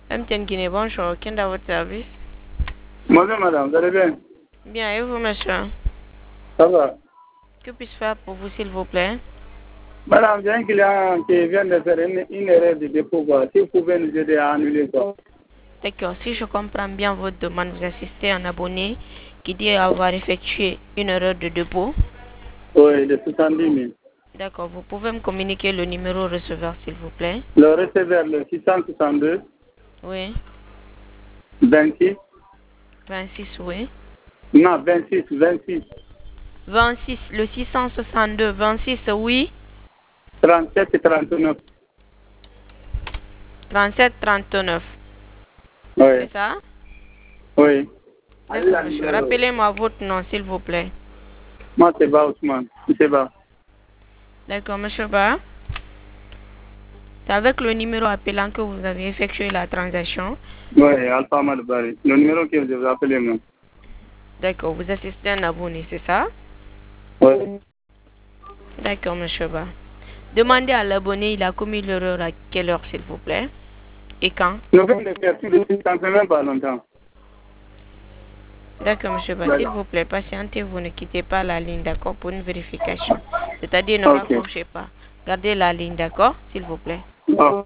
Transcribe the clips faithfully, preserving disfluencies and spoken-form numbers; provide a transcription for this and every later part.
M T N Guinée, bonjour. Qui est à votre service? Bonjour madame, vous allez bien? Bien, et vous, monsieur? Ça va? Que puis-je faire pour vous, s'il vous plaît? Madame, j'ai un client qui vient de faire une, une erreur de dépôt. Quoi. Si vous pouvez nous aider à annuler quoi. D'accord, si je comprends bien votre demande, vous assistez à un abonné qui dit avoir effectué une erreur de dépôt. Oui, de soixante-dix mille. D'accord, vous pouvez me communiquer le numéro receveur, s'il vous plaît? Le receveur, le six cent soixante-deux, Oui. vingt-six. vingt-six, oui. Non, vingt-six, vingt-six. vingt-six, le six cent soixante-deux, vingt-six, oui. trente-sept et trente-neuf. trente-sept, trente-neuf. Oui. C'est ça? Oui. D'accord, monsieur. Rappelez-moi votre nom, s'il vous plaît. Moi, c'est Ba Ousmane. C'est Ba. D'accord, monsieur Ba. C'est avec le numéro appelant que vous avez effectué la transaction. Oui, Alpha Malbari. Le numéro que je vous appelle moi. D'accord, vous assistez à un abonné, c'est ça? Oui. D'accord, monsieur Ba. Demandez à l'abonné, il a commis l'erreur à quelle heure, s'il vous plaît? Et quand? Nous venons de faire tout de suite, ça ne fait même pas longtemps. D'accord, monsieur Ba, s'il vous plaît, patientez, vous ne quittez pas la ligne, d'accord, pour une vérification. C'est-à-dire, ne Ok. raccrochez pas. Gardez la ligne, d'accord, s'il vous plaît. Oh.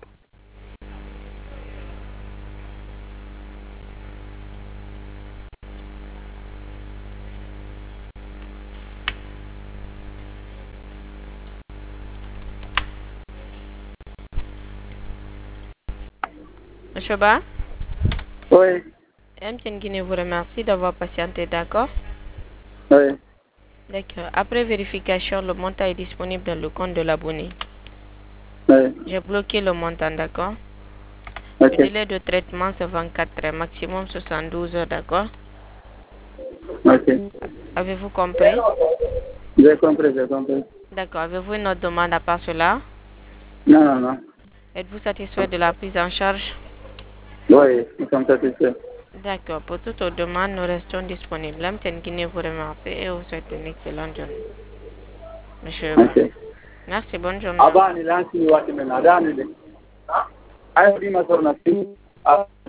Monsieur Ba? Oui. M T N Guinée vous remercie d'avoir patienté, d'accord? Oui. D'accord. Après vérification, le montant est disponible dans le compte de l'abonné. Oui. J'ai bloqué le montant, d'accord? Ok. Le délai de traitement, c'est vingt-quatre heures, maximum soixante-douze heures, d'accord? Ok. Avez-vous compris? J'ai compris, j'ai compris. D'accord. Avez-vous une autre demande à part cela? Non, non, non. Êtes-vous satisfait de la prise en charge? Oui, nous sommes satisfaits. D'accord. Pour toute autre demande, nous restons disponibles. M T N Guinée vous remercie et vous souhaite une excellente journée. Monsieur Ba. Ok. Merci, bonne journée. Abani lansi wati men adani de. Ayo di masorna.